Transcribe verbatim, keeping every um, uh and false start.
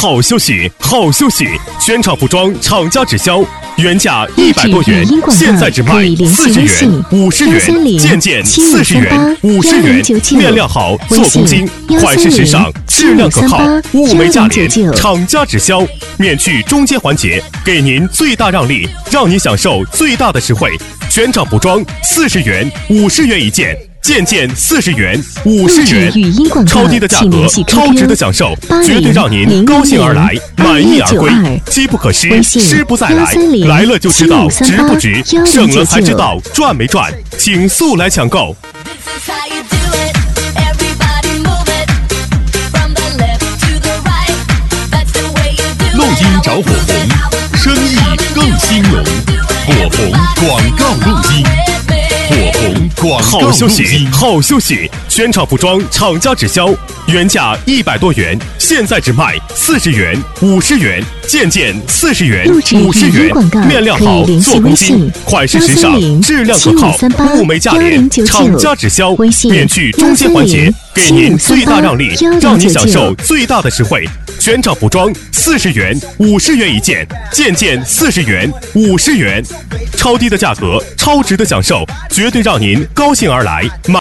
好休息，好休息！全场服装厂家直销，原价一百多元，现在只卖四十元、五十元，件件四十元、五十元。面料好，做工精，款式时尚，质量可靠，物美价廉，厂家直销，免去中间环节，给您最大让利，让您享受最大的实惠。全场服装四十元、五十元一件。件件四十元、五十元，超低的价格，超值的享受，绝对让您高兴而来，满意而归。机不可失，失不再来，来了就知道值不值，省了才知道赚没赚，请速来抢购。 录音找火红，生意更兴隆，火红广告录音。火红广告好休息，好休息！全场服装厂家直销，原价一百多元，现在只卖四十元、五十元，件件四十元、五十元。面料好，做工精，款式时尚，质量可靠，物美价廉，厂家直销，免去中间环节，给您最大让利，让您享受最大的实惠。全场服装四十元、五十元一件，件件四十元、五十元，超低的价格，超值的享受，绝对让您高兴而来。